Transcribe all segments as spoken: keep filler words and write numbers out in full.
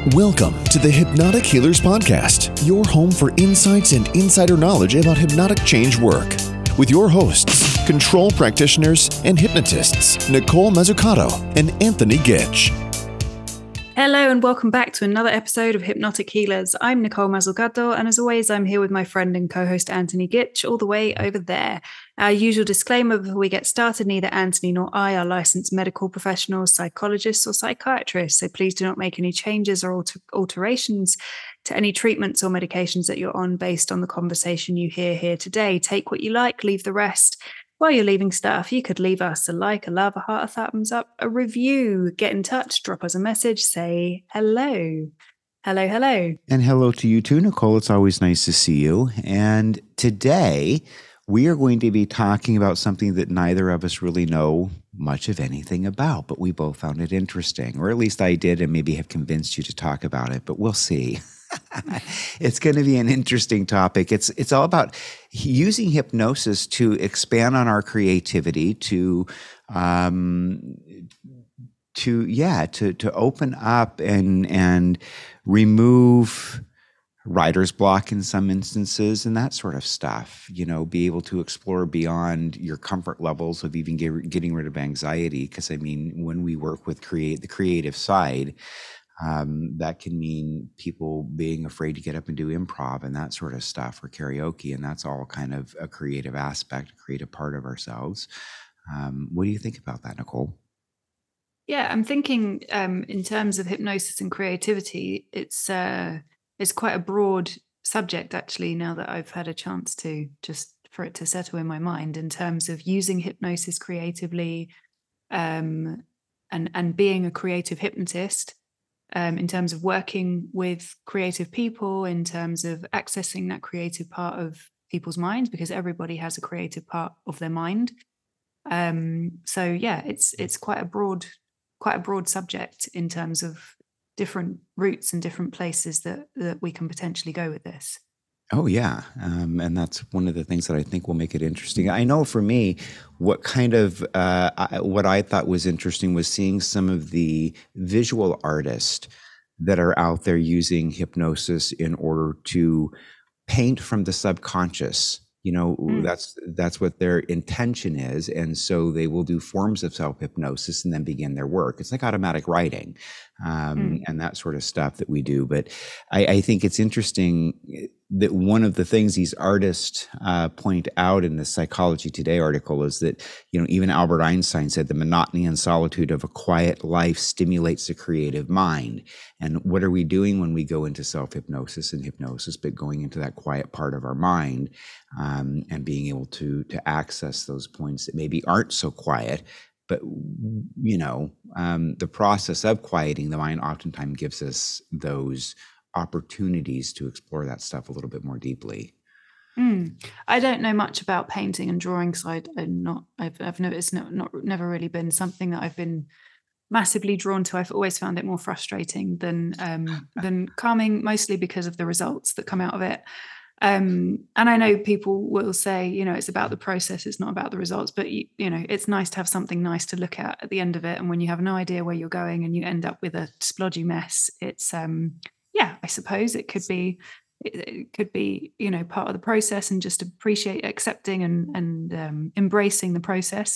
Welcome to the Hypnotic Healers Podcast, your home for insights and insider knowledge about hypnotic change work. With your hosts, control practitioners and hypnotists, Nicole Mazzucato and Anthony Gitch. Hello and welcome back to another episode of Hypnotic Healers. I'm Nicole Mazzucato, and as always, I'm here with my friend and co-host Anthony Gitch, all the way over there. Our usual disclaimer before we get started, neither Anthony nor I are licensed medical professionals, psychologists or psychiatrists, so please do not make any changes or alter- alterations to any treatments or medications that you're on based on the conversation you hear here today. Take what you like, leave the rest. While you're leaving stuff, you could leave us a like, a love, a heart, a thumbs up, a review, get in touch, drop us a message, say hello. Hello, hello. And hello to you too, Nicole. It's always nice to see you. And today we are going to be talking about something that neither of us really know much of anything about, but we both found it interesting, or at least I did, and maybe have convinced you to talk about it, but we'll see. It's going to be an interesting topic. It's it's all about using hypnosis to expand on our creativity, to um, to yeah, to to open up and and remove writer's block in some instances and that sort of stuff. You know, be able to explore beyond your comfort levels of even get, getting rid of anxiety. Because I mean, when we work with create the creative side. Um, that can mean people being afraid to get up and do improv and that sort of stuff, or karaoke, and that's all kind of a creative aspect, a creative part of ourselves. Um, what do you think about that, Nicole? Yeah, I'm thinking um, in terms of hypnosis and creativity, it's uh, it's quite a broad subject, actually, now that I've had a chance to just for it to settle in my mind in terms of using hypnosis creatively um, and, and being a creative hypnotist. Um, in terms of working with creative people, in terms of accessing that creative part of people's minds, because everybody has a creative part of their mind. Um, so yeah, it's it's quite a broad, quite a broad subject in terms of different routes and different places that that we can potentially go with this. Oh, yeah. Um, and that's one of the things that I think will make it interesting. I know for me, what kind of, uh, I, what I thought was interesting was seeing some of the visual artists that are out there using hypnosis in order to paint from the subconscious. You know, mm. that's that's what their intention is. And so they will do forms of self-hypnosis and then begin their work. It's like automatic writing um, mm. and that sort of stuff that we do. But I, I think it's interesting that one of the things these artists uh, point out in the Psychology Today article is that, you know, even Albert Einstein said the monotony and solitude of a quiet life stimulates the creative mind. And what are we doing when we go into self-hypnosis and hypnosis, but going into that quiet part of our mind um, and being able to, to access those points that maybe aren't so quiet. But, you know, um, the process of quieting the mind oftentimes gives us those opportunities to explore that stuff a little bit more deeply. Mm. I don't know much about painting and drawing, so I, I'm not. I've, I've noticed not, not never really been something that I've been massively drawn to. I've always found it more frustrating than um, than calming, mostly because of the results that come out of it. Um, and I know people will say, you know, it's about the process, it's not about the results. But you, you know, it's nice to have something nice to look at at the end of it. And when you have no idea where you're going and you end up with a splodgy mess, it's um. Yeah, I suppose it could be, it could be, you know, part of the process and just appreciate, accepting and and um, embracing the process.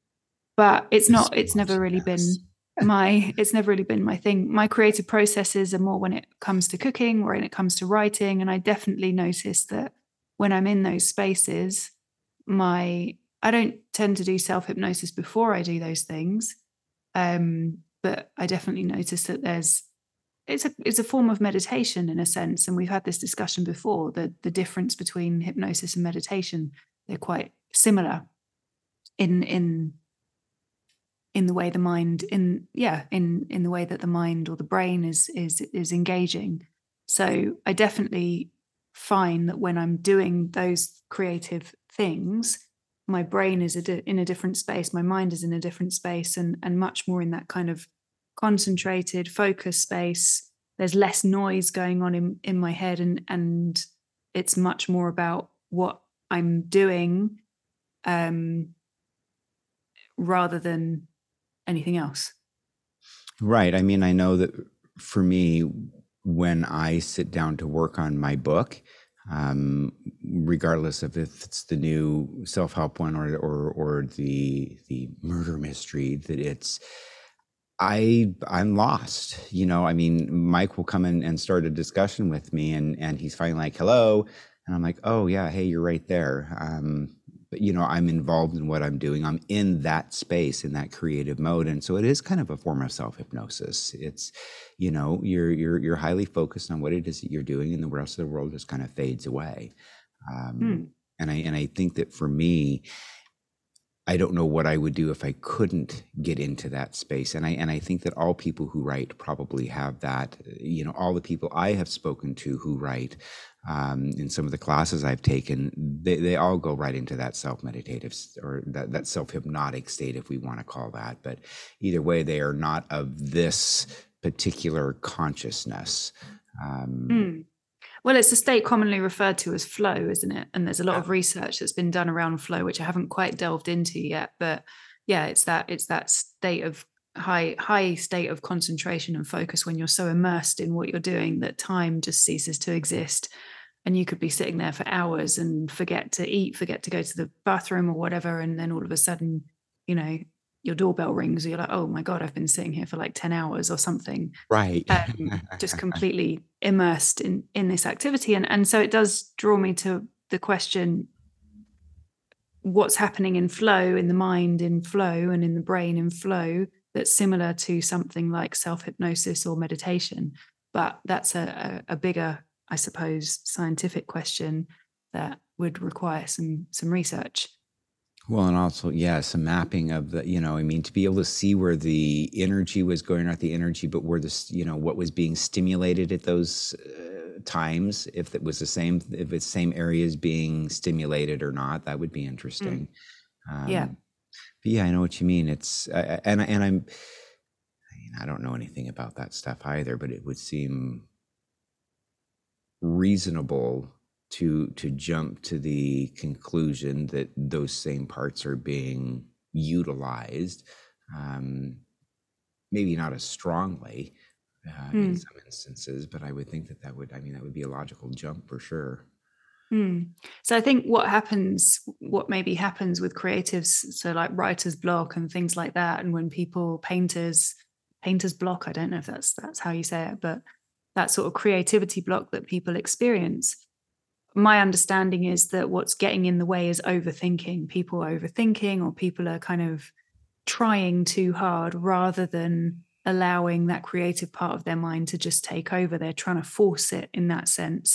But it's not. It's never really been my. It's never really been my thing. My creative processes are more when it comes to cooking or when it comes to writing, and I definitely notice that when I'm in those spaces, my I don't tend to do self-hypnosis before I do those things, um, but I definitely notice that there's. It's a it's a form of meditation in a sense, and we've had this discussion before. The the difference between hypnosis and meditation, they're quite similar in in in the way the mind in yeah in in the way that the mind or the brain is is is engaging. So I definitely find that when I'm doing those creative things, my brain is a di- in a different space, my mind is in a different space, and and much more in that kind of concentrated focus space. There's less noise going on in, in my head, and and it's much more about what I'm doing um, rather than anything else. Right. I mean, I know that for me, when I sit down to work on my book, um, regardless of if it's the new self-help one or or or the the murder mystery, that it's I I'm lost. You know, I mean, Mike will come in and start a discussion with me, and and he's finally like, "Hello," and I'm like, "Oh yeah, hey, you're right there." Um, but you know, I'm involved in what I'm doing. I'm in that space, in that creative mode, and so it is kind of a form of self hypnosis. It's, you know, you're you're you're highly focused on what it is that you're doing, and the rest of the world just kind of fades away. Um, Hmm. and I and I think that for me, I don't know what I would do if I couldn't get into that space. And I and I think that all people who write probably have that. You know, all the people I have spoken to who write, um, in some of the classes I've taken, they, they all go right into that self-meditative or that, that self-hypnotic state, if we want to call that. But either way, they are not of this particular consciousness. Um, Hmm. Well, it's a state commonly referred to as flow, isn't it? And there's a lot of Yeah. research that's been done around flow, which I haven't quite delved into yet. But yeah, it's that it's that state of high high state of concentration and focus when you're so immersed in what you're doing that time just ceases to exist. And you could be sitting there for hours and forget to eat, forget to go to the bathroom or whatever. And then all of a sudden, you know, your doorbell rings, or you're like, oh my God, I've been sitting here for like ten hours or something. Right. Um, just completely immersed in in this activity. And and so it does draw me to the question, what's happening in flow, in the mind in flow, and in the brain in flow, that's similar to something like self-hypnosis or meditation. But that's a, a, a bigger, I suppose, scientific question that would require some some research. Well, and also, yeah, some mapping of the, you know, I mean, to be able to see where the energy was going, not the energy, but where this, you know, what was being stimulated at those uh, times, if it was the same, if it's same areas being stimulated or not, that would be interesting. Mm. Yeah. Um, but yeah, I know what you mean. It's, uh, and, and I'm, I mean, I don't know anything about that stuff either, but it would seem reasonable to to jump to the conclusion that those same parts are being utilized, um, maybe not as strongly uh, in Mm. some instances, but I would think that that would, I mean, that would be a logical jump for sure. Mm. So I think what happens, what maybe happens with creatives, so like writer's block and things like that, and when people, painters, painter's block, I don't know if that's that's how you say it, but that sort of creativity block that people experience. My understanding is that what's getting in the way is overthinking. People are overthinking, or people are kind of trying too hard rather than allowing that creative part of their mind to just take over. They're trying to force it in that sense.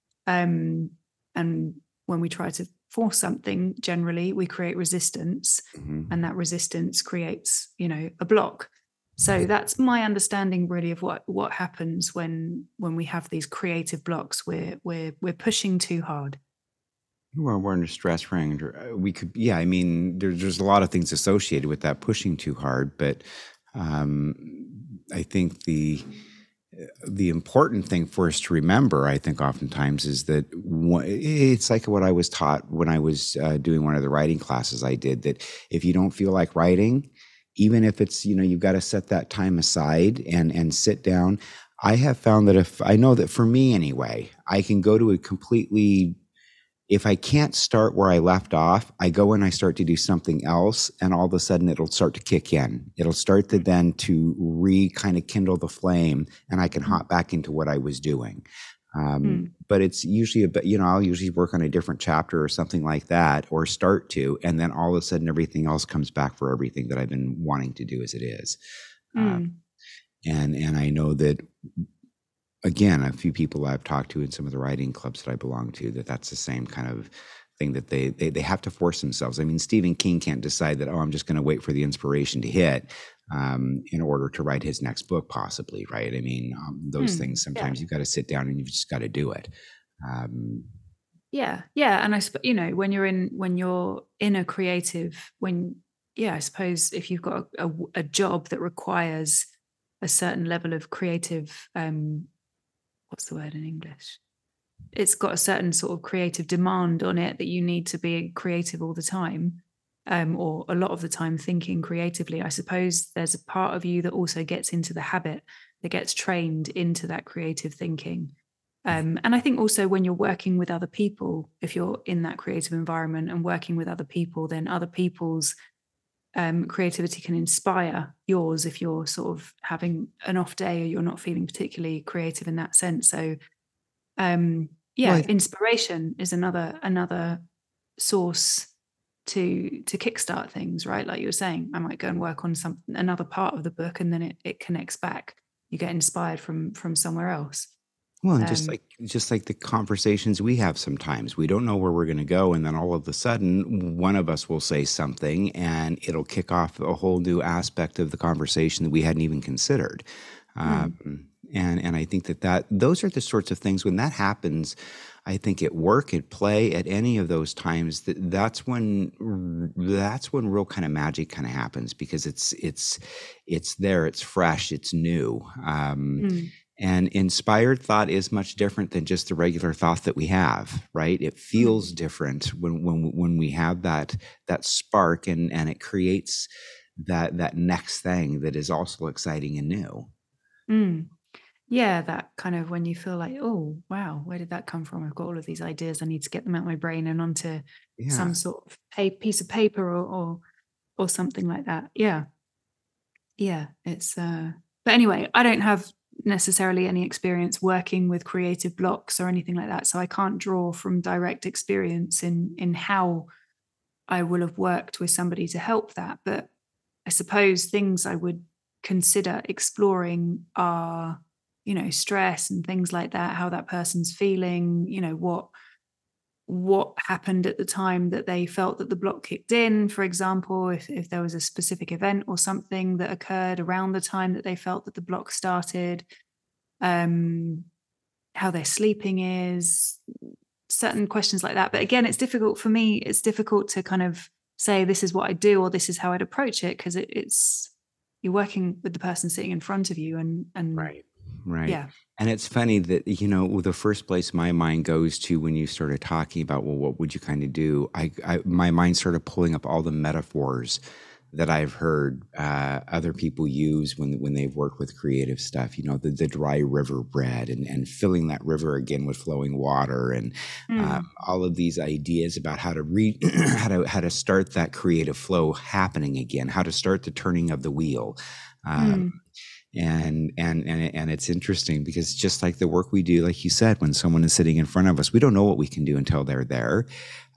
Um, and when we try to force something, generally we create resistance, Mhm. and that resistance creates, you know, a block. So that's my understanding really of what what happens when when we have these creative blocks. We're we're we're pushing too hard. Well, we're under stress range. or, uh, We could, yeah. I mean, there's there's a lot of things associated with that pushing too hard, but um, I think the the important thing for us to remember, I think, oftentimes is that one, it's like what I was taught when I was uh, doing one of the writing classes I did. That if you don't feel like writing, even if it's, you know, you've got to set that time aside and and sit down. I have found that if I know that for me anyway, I can go to a completely, if I can't start where I left off, I go and I start to do something else, and all of a sudden it'll start to kick in. It'll start to then to re kind of kindle the flame, and I can hop back into what I was doing. Um, Mm. but it's usually a bit, you know, I'll usually work on a different chapter or something like that, or start to, and then all of a sudden everything else comes back for everything that I've been wanting to do as it is. Uh, Mm. and and I know that, again, a few people I've talked to in some of the writing clubs that I belong to, that that's the same kind of thing, that they they, they have to force themselves. I mean, Stephen King can't decide that, oh, I'm just going to wait for the inspiration to hit um, in order to write his next book, possibly, right? I mean, um, those Mm. things, sometimes Yeah. you've got to sit down and you've just got to do it. Um, Yeah, yeah, and I suppose, you know, when you're in when you're in a creative, when yeah, I suppose if you've got a, a, a job that requires a certain level of creative, um, what's the word in English? It's got a certain sort of creative demand on it that you need to be creative all the time, um, or a lot of the time thinking creatively. I suppose there's a part of you that also gets into the habit that gets trained into that creative thinking. Um, and I think also when you're working with other people, if you're in that creative environment and working with other people, then other people's um, creativity can inspire yours if you're sort of having an off day or you're not feeling particularly creative in that sense. So um, yeah, Well, inspiration is another another source to to kickstart things, right? Like you were saying, I might go and work on some another part of the book, and then it it connects back. You get inspired from from somewhere else. Well, and just Um, like just like the conversations we have sometimes, we don't know where we're going to go, and then all of a sudden, one of us will say something, and it'll kick off a whole new aspect of the conversation that we hadn't even considered. mm, Um, and and I think that that those are the sorts of things when that happens. I think at work, at play, at any of those times, that that's when that's when real kind of magic kind of happens because it's it's it's there, it's fresh, it's new. Um, mm, and inspired thought is much different than just the regular thought that we have, right? It feels mm, different when when when we have that that spark and and it creates that that next thing that is also exciting and new. mm. Yeah, that kind of when you feel like, oh, wow, where did that come from? I've got all of these ideas. I need to get them out of my brain and onto Yeah. some sort of a piece of paper or or, or something like that. Yeah, yeah. It's uh but anyway, I don't have necessarily any experience working with creative blocks or anything like that. So I can't draw from direct experience in in how I will have worked with somebody to help that. But I suppose things I would consider exploring are, you know, stress and things like that, how that person's feeling, you know, what what happened at the time that they felt that the block kicked in, for example, if, if there was a specific event or something that occurred around the time that they felt that the block started, um, how their sleeping is, certain questions like that. But again, it's difficult for me, it's difficult to kind of say this is what I do or this is how I'd approach it because it, it's you're working with the person sitting in front of you and and Right. Right. yeah. And it's funny that, you know, the first place my mind goes to when you started talking about, well, what would you kind of do? I, I my mind started pulling up all the metaphors that I've heard uh, other people use when when they've worked with creative stuff. You know, the, the dry river bread and, and filling that river again with flowing water, and um, Mm, all of these ideas about how to read, how to how to start that creative flow happening again, how to start the turning of the wheel. Um, mm, and and and and it's interesting because just like the work we do, like you said, when someone is sitting in front of us, we don't know what we can do until they're there.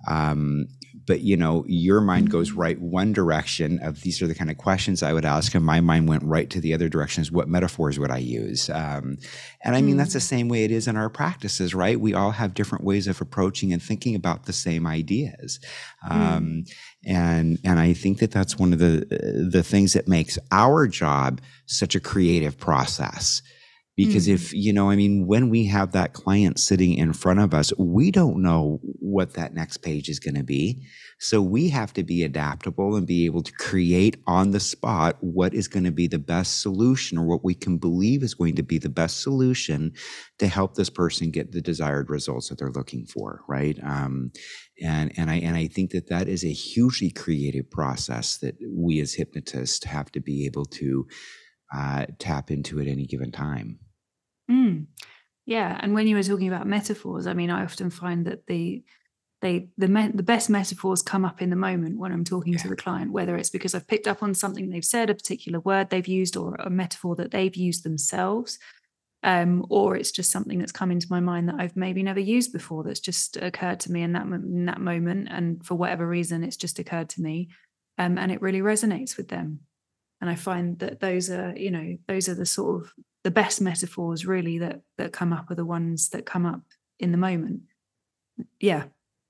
Um, but you know, your mind goes right one direction of these are the kind of questions I would ask, and my mind went right to the other directions. What metaphors would I use? Um, and I mean, that's the mm, same way it is in our practices, right? We all have different ways of approaching and thinking about the same ideas. mm, Um, and and I think that that's one of the the things that makes our job such a creative process. Because mm, if, you know, I mean, when we have that client sitting in front of us, we don't know what that next page is going to be. So we have to be adaptable and be able to create on the spot what is going to be the best solution or what we can believe is going to be the best solution to help this person get the desired results that they're looking for, right? Um, and and I and I think that that is a hugely creative process that we as hypnotists have to be able to uh, tap into at any given time. mm. Yeah, and when you were talking about metaphors, I mean, I often find that the they the me- the best metaphors come up in the moment when I'm talking to Yeah. the client, whether it's because I've picked up on something they've said, a particular word they've used, or a metaphor that they've used themselves, um, or it's just something that's come into my mind that I've maybe never used before, that's just occurred to me in that mo- in that moment, and for whatever reason, it's just occurred to me, um, and it really resonates with them. And I find that those are, you know, those are the sort of the best metaphors really that that come up are the ones that come up in the moment. Yeah.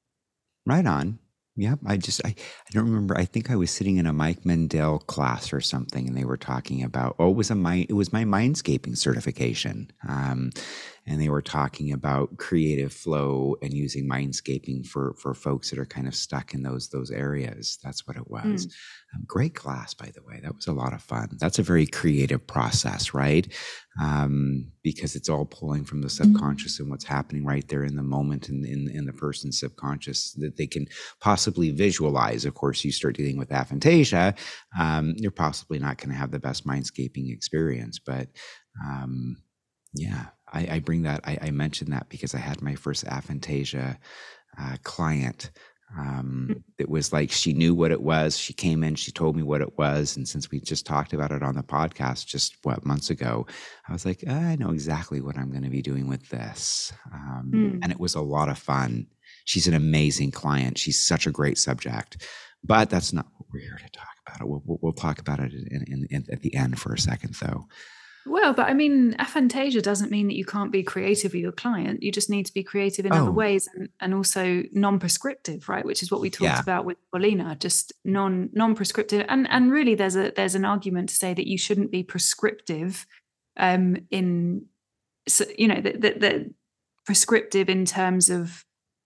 Right on. Yep. I just, I, I don't remember. I think I was sitting in a Mike Mendel class or something, and they were talking about, oh, it was a mind, it was my mindscaping certification. Um, and they were talking about creative flow and using mindscaping for for folks that are kind of stuck in those those areas. That's what it was. Mm. Um, great class, by the way. That was a lot of fun. That's a very creative process, right? Um, because it's all pulling from the subconscious and what's happening right there in the moment in, in, in the person's subconscious that they can possibly visualize. Of course, you start dealing with aphantasia, um, you're possibly not going to have the best mindscaping experience. But um, yeah, I, I bring that, I, I mentioned that because I had my first aphantasia uh, client. Um, it was like she knew what it was. She came in, she told me what it was. And since we just talked about it on the podcast just what months ago, I was like, I know exactly what I'm going to be doing with this. Um, Mm. and it was a lot of fun. She's an amazing client. She's such a great subject, but that's not what we're here to talk about. We'll, we'll, we'll talk about it in, in, in, at the end for a second, though. Well, but I mean, aphantasia doesn't mean that you can't be creative with your client. You just need to be creative in Oh. other ways, and, and also non-prescriptive, right? Which is what we talked Yeah. about with Paulina, just non non-prescriptive. And and really, there's a there's an argument to say that you shouldn't be prescriptive, um, in so, you know that that that prescriptive in terms of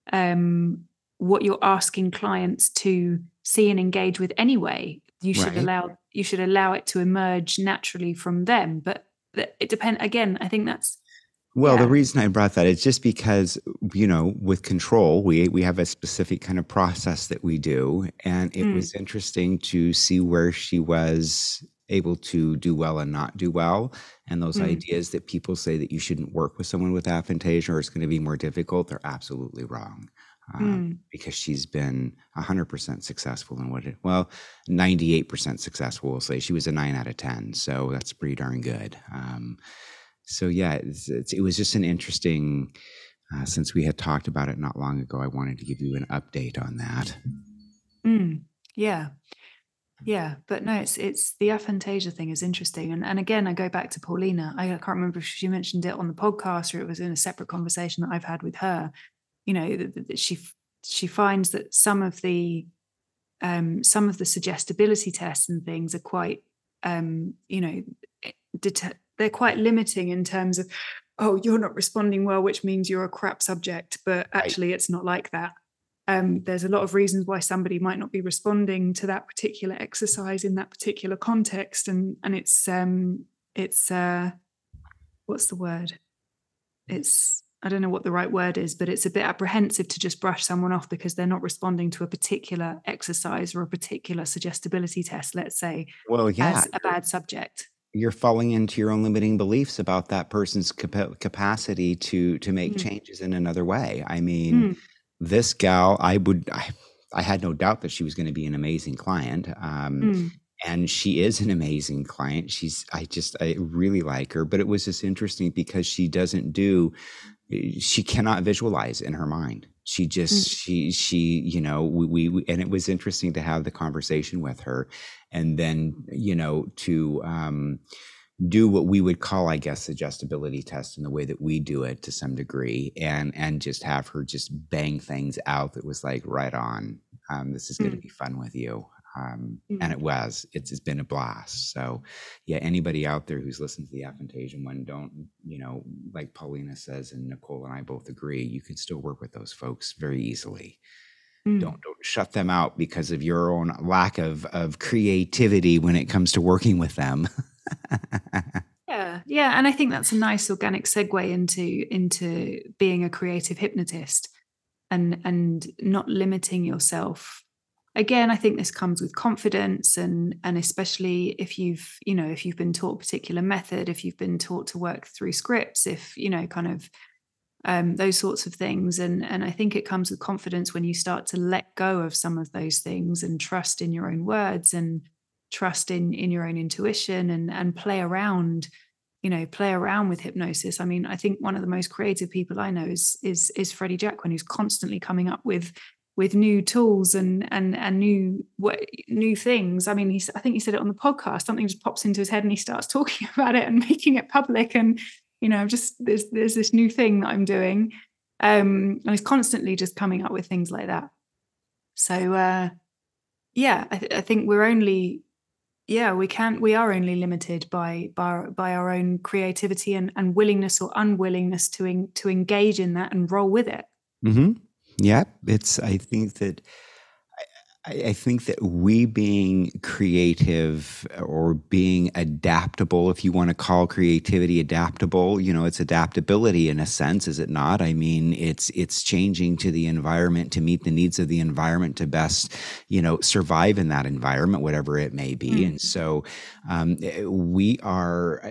um what you're asking clients to see and engage with anyway. You should Right. allow you should allow it to emerge naturally from them, but that- it depends. Again, I think that's Well, the Yeah. reason I brought that is just because, you know, with control, we we have a specific kind of process that we do. And it Mm. was interesting to see where she was able to do well and not do well. And those Mm. ideas that people say that you shouldn't work with someone with aphantasia or it's going to be more difficult, they're absolutely wrong. Um, Mm. because she's been one hundred percent successful in what it, well, ninety-eight percent successful, we'll say. She was a nine out of ten. So that's pretty darn good. Um, so yeah, it's, it's, it was just an interesting, uh, since we had talked about it not long ago, I wanted to give you an update on that. Mm. Yeah. Yeah. But no, it's it's the aphantasia thing is interesting. And and again, I go back to Paulina. I can't remember if she mentioned it on the podcast or it was in a separate conversation that I've had with her. You know, that, that she she finds that some of the um, some of the suggestibility tests and things are quite, um, you know, det- they're quite limiting in terms of, oh, you're not responding well, which means you're a crap subject. But actually, it's not like that. Um, there's a lot of reasons why somebody might not be responding to that particular exercise in that particular context, and and it's um, it's uh, what's the word? It's I don't know what the right word is, but it's a bit apprehensive to just brush someone off because they're not responding to a particular exercise or a particular suggestibility test, let's say, Well, yeah, as a bad subject. you're falling into your own limiting beliefs about that person's capa- capacity to to make Mm. changes in another way. I mean, Mm. this gal, I would, I, I had no doubt that she was going to be an amazing client. Um, Mm. and she is an amazing client. She's, I just, I really like her, but it was just interesting because she doesn't do, she cannot visualize in her mind. She just, Mm. she, she, you know, we, we, and it was interesting to have the conversation with her and then, you know, to, um, do what we would call, I guess, suggestibility test in the way that we do it to some degree, and and just have her just bang things out that was like right on. Um, this is going to Mm. be fun with you, um, Mm. and it was. It's, it's been a blast. So, yeah, anybody out there who's listened to the aphantasia one, don't, you know, like Paulina says, and Nicole and I both agree, you can still work with those folks very easily. Mm. Don't don't shut them out because of your own lack of of creativity when it comes to working with them. Yeah, yeah, and I think that's a nice organic segue into into being a creative hypnotist and and not limiting yourself. Again, I think this comes with confidence, and and especially if you've you know if you've been taught a particular method, if you've been taught to work through scripts, if you know kind of um, those sorts of things, and and I think it comes with confidence when you start to let go of some of those things and trust in your own words and trust in in your own intuition and and play around you know play around with hypnosis. I mean, I think one of the most creative people I know is is is Freddie Jacquin, who's constantly coming up with with new tools and and and new what new things. I mean, he's I think he said it on the podcast, something just pops into his head and he starts talking about it and making it public, and you know just there's there's this new thing that I'm doing, um and he's constantly just coming up with things like that. So uh yeah, I, th- I think we're only yeah, we can we are only limited by by, by our own creativity and, and willingness or unwillingness to en, to engage in that and roll with it. Mm-hmm. Yeah, it's. I think that. I, I think that we being creative or being adaptable, if you want to call creativity adaptable, you know, it's adaptability in a sense, is it not? I mean, it's it's changing to the environment to meet the needs of the environment to best, you know, survive in that environment, whatever it may be. Mm. And so, um, we are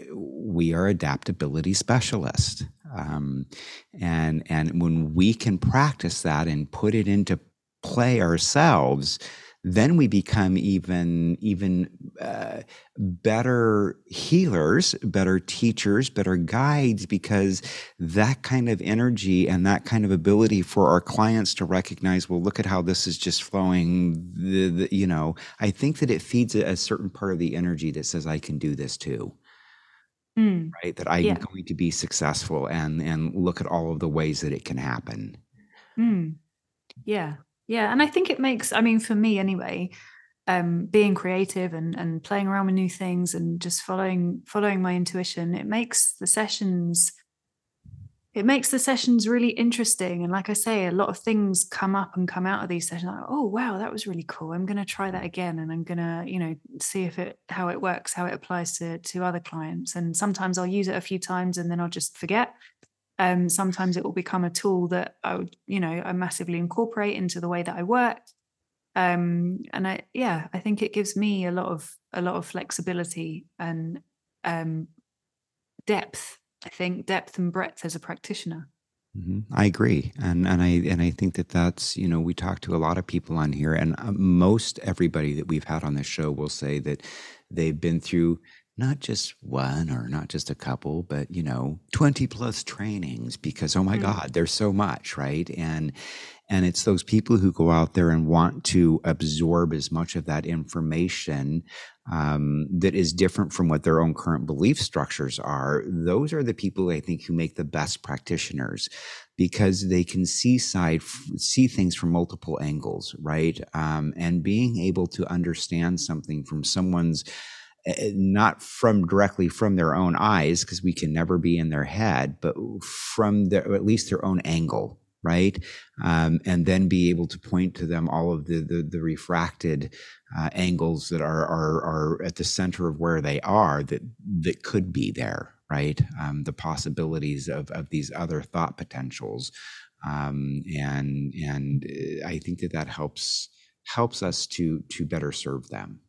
we are adaptability specialists. Um, and and when we can practice that and put it into play ourselves, then we become even even uh, better healers, better teachers, better guides, because that kind of energy and that kind of ability for our clients to recognize, well, look at how this is just flowing. The, the, you know, I think that it feeds a, a certain part of the energy that says, I can do this too. Mm. Right, that I'm Yeah. going to be successful, and and look at all of the ways that it can happen. Mm. Yeah. Yeah. And I think it makes, I mean, for me anyway, um, being creative and, and playing around with new things and just following following my intuition, it makes the sessions it makes the sessions really interesting. And like I say, a lot of things come up and come out of these sessions. Like, oh wow, that was really cool. I'm going to try that again, and I'm going to, you know, see if it how it works, how it applies to to other clients. And sometimes I'll use it a few times and then I'll just forget. Um, sometimes it will become a tool that I would, you know, I massively incorporate into the way that I work. Um, and I, yeah, I think it gives me a lot of a lot of flexibility and um, depth. I think depth and breadth as a practitioner. Mm-hmm. I agree, and and I and I think that that's, you know, we talk to a lot of people on here, and uh, most everybody that we've had on this show will say that they've been through not just one or not just a couple, but, you know, twenty plus trainings, because, oh my Mm. God, there's so much, right? And and it's those people who go out there and want to absorb as much of that information um, that is different from what their own current belief structures are. Those are the people, I think, who make the best practitioners, because they can see side, see things from multiple angles, right? Um, and being able to understand something from someone's, not from directly from their own eyes, because we can never be in their head, but from their, or at least their own angle, right? Um, and then be able to point to them all of the the, the refracted uh, angles that are, are are at the center of where they are, that that could be there, right? Um, the possibilities of of these other thought potentials, um, and and I think that that helps helps us to to better serve them.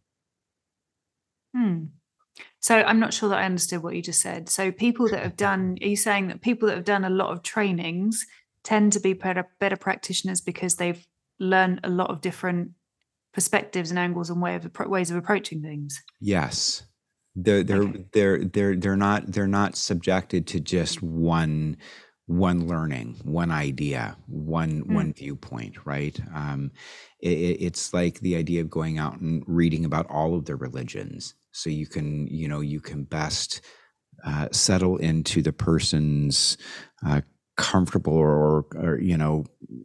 Hmm. So I'm not sure that I understood what you just said. So people that have done, are you saying that people that have done a lot of trainings tend to be better, better practitioners because they've learned a lot of different perspectives and angles and way of, ways of approaching things? Yes. They're they're Okay. they're they're they're not they're not subjected to just one one learning, one idea, one Mm. one viewpoint, right? Um, it, it's like the idea of going out and reading about all of the religions, so you can, you know, you can best uh, settle into the person's uh, comfortable or, or you know,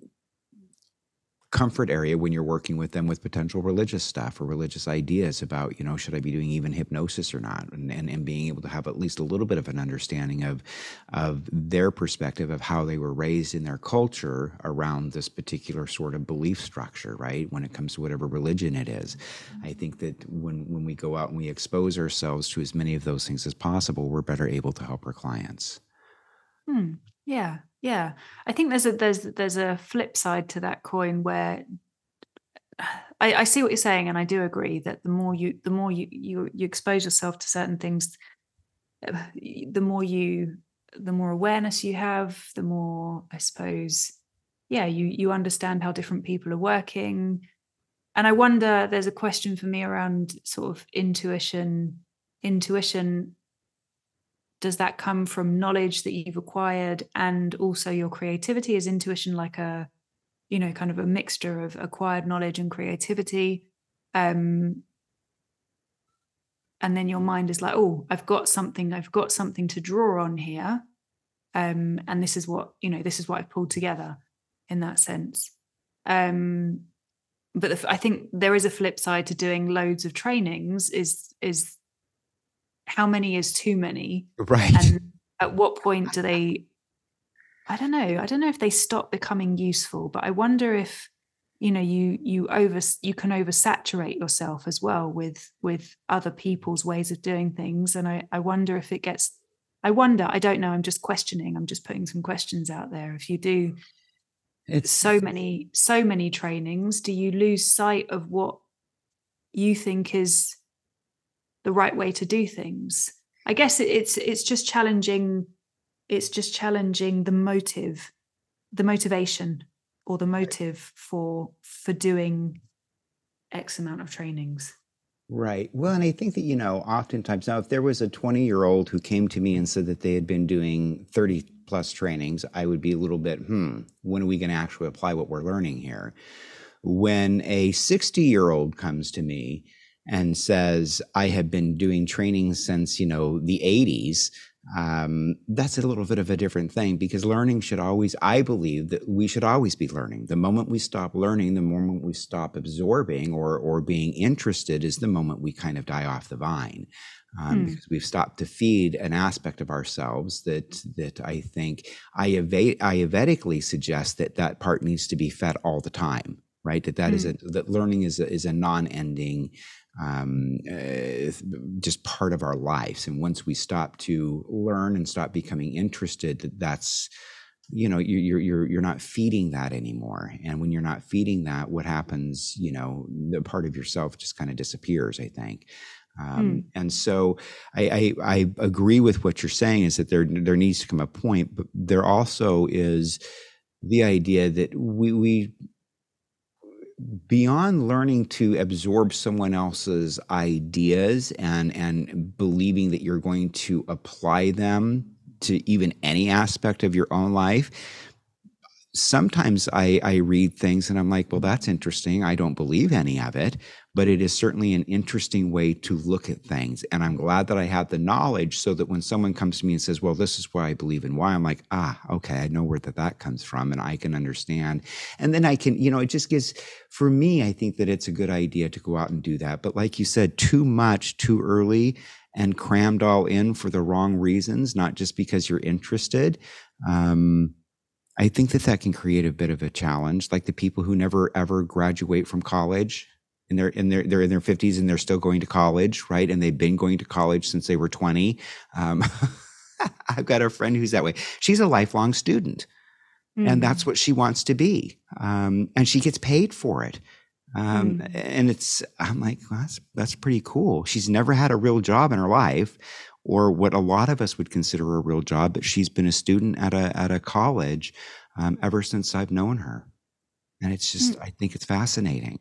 comfort area when you're working with them with potential religious stuff or religious ideas about, you know, should I be doing even hypnosis or not? And, and, and being able to have at least a little bit of an understanding of, of their perspective of how they were raised in their culture around this particular sort of belief structure, right? When it comes to whatever religion it is. I think that when, when we go out and we expose ourselves to as many of those things as possible, we're better able to help our clients. Hmm. Yeah, yeah. I think there's a there's there's a flip side to that coin where I, I see what you're saying, and I do agree that the more you the more you you you expose yourself to certain things, the more you the more awareness you have, the more, I suppose, yeah, you you understand how different people are working. And I wonder, there's a question for me around sort of intuition. Intuition, does that come from knowledge that you've acquired and also your creativity? Is intuition like a, you know, kind of a mixture of acquired knowledge and creativity? Um, and then your mind is like, oh, I've got something, I've got something to draw on here. Um, and this is what, you know, this is what I've pulled together in that sense. Um, but the, I think there is a flip side to doing loads of trainings is, is how many is too many? Right. And at what point do they, I don't know. I don't know if they stop becoming useful, but I wonder if, you know, you, you over, you can oversaturate yourself as well with, with other people's ways of doing things. And I, I wonder if it gets, I wonder, I don't know. I'm just questioning. I'm just putting some questions out there. If you do It's so many, so many trainings, do you lose sight of what you think is the right way to do things? I guess it, it's, it's just challenging. It's just challenging the motive, the motivation or the motive for, for doing X amount of trainings. Right. Well, and I think that, you know, oftentimes now, if there was a twenty year old who came to me and said that they had been doing thirty plus trainings, I would be a little bit, hmm, when are we going to actually apply what we're learning here? When a sixty year old comes to me and says, I have been doing training since, you know, the eighties, um, that's a little bit of a different thing, because learning should always, I believe that we should always be learning. The moment we stop learning, the moment we stop absorbing or, or being interested is the moment we kind of die off the vine. Um, Hmm. because we've stopped to feed an aspect of ourselves that, that I think Ayurved- Ayurvedically suggests that that part needs to be fed all the time, right? That that Hmm. is a, that learning is a, is a non-ending, um, uh, just part of our lives. And once we stop to learn and stop becoming interested, that that's, you know, you- you're, you're, you're not feeding that anymore. And when you're not feeding that, what happens, you know, the part of yourself just kind of disappears, I think. Um, Hmm. and so I, I, I agree with what you're saying, is that there, there needs to come a point, but there also is the idea that we, we, beyond learning to absorb someone else's ideas and, and believing that you're going to apply them to even any aspect of your own life, sometimes I, I read things and I'm like, well, that's interesting. I don't believe any of it, but it is certainly an interesting way to look at things. And I'm glad that I have the knowledge so that when someone comes to me and says, well, this is why I believe in why, I'm like, ah, okay, I know where that, that comes from and I can understand. And then I can, you know, it just gives, for me, I think that it's a good idea to go out and do that. But like you said, too much, too early, and crammed all in for the wrong reasons, not just because you're interested. Um, I think that that can create a bit of a challenge, like the people who never ever graduate from college, and they're in their they're in their fifties and they're still going to college, right? And they've been going to college since they were twenty. Um, I've got a friend who's that way. She's a lifelong student, Hmm. and that's what she wants to be, um, and she gets paid for it. Um, Hmm. and it's, I'm like, well, that's that's pretty cool. She's never had a real job in her life, or what a lot of us would consider a real job, but she's been a student at a at a college um, ever since I've known her. And it's just, Hmm. I think it's fascinating.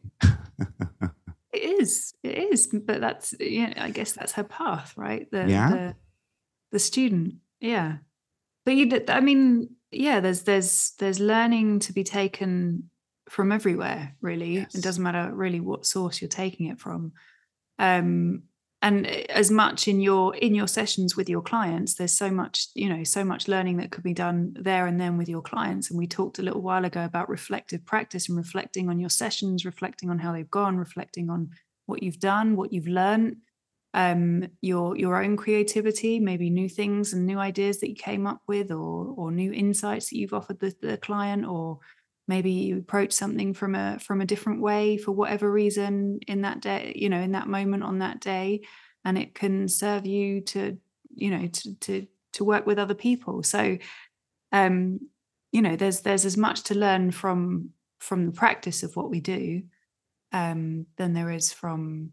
It is, it is, but that's, yeah, I guess that's her path, right? The, Yeah. the, the student. Yeah. But you did, I mean, yeah, there's, there's, there's learning to be taken from everywhere, really. It Yes. doesn't matter really what source you're taking it from. Um, and as much in your, in your sessions with your clients, there's so much, you know, so much learning that could be done there and then with your clients. And we talked a little while ago about reflective practice and reflecting on your sessions, reflecting on how they've gone, reflecting on what you've done, what you've learned, um, your, your own creativity, maybe new things and new ideas that you came up with, or, or new insights that you've offered the, the client, or maybe you approach something from a from a different way for whatever reason in that day, you know, in that moment on that day, and it can serve you to, you know, to to to work with other people. So, um, you know, there's there's as much to learn from from the practice of what we do, um, than there is from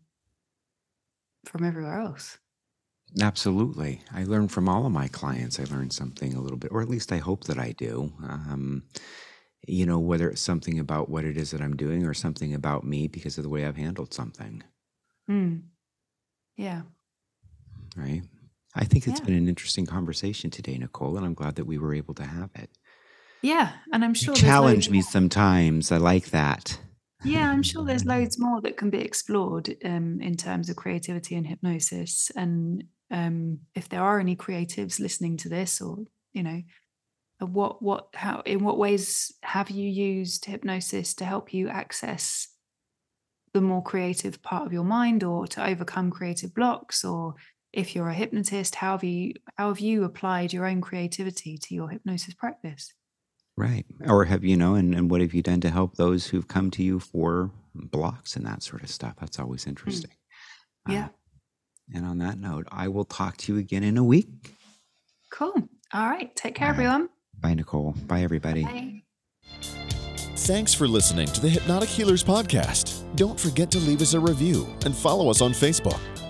from everywhere else. Absolutely. I learn from all of my clients. I learn something a little bit, or at least I hope that I do. Um, you know, whether it's something about what it is that I'm doing or something about me because of the way I've handled something, Mm. Yeah. right? I think it's Yeah. been an interesting conversation today, Nicole, and I'm glad that we were able to have it. Yeah. And I'm You sure there's challenge loads me sometimes. I like that. Yeah, I'm sure there's loads more that can be explored, um, in terms of creativity and hypnosis. And um, if there are any creatives listening to this, or, you know, uh, what what how in what ways have you used hypnosis to help you access the more creative part of your mind, or to overcome creative blocks? Or if you're a hypnotist, how have you how have you applied your own creativity to your hypnosis practice? Right. Or have you know, and, and what have you done to help those who've come to you for blocks and that sort of stuff? That's always interesting. Mm. Yeah. Uh, and on that note, I will talk to you again in a week. Cool. All right. Take care, All right. everyone. Bye, Nicole. Bye, everybody. Bye. Thanks for listening to the Hypnotic Healers Podcast. Don't forget to leave us a review and follow us on Facebook.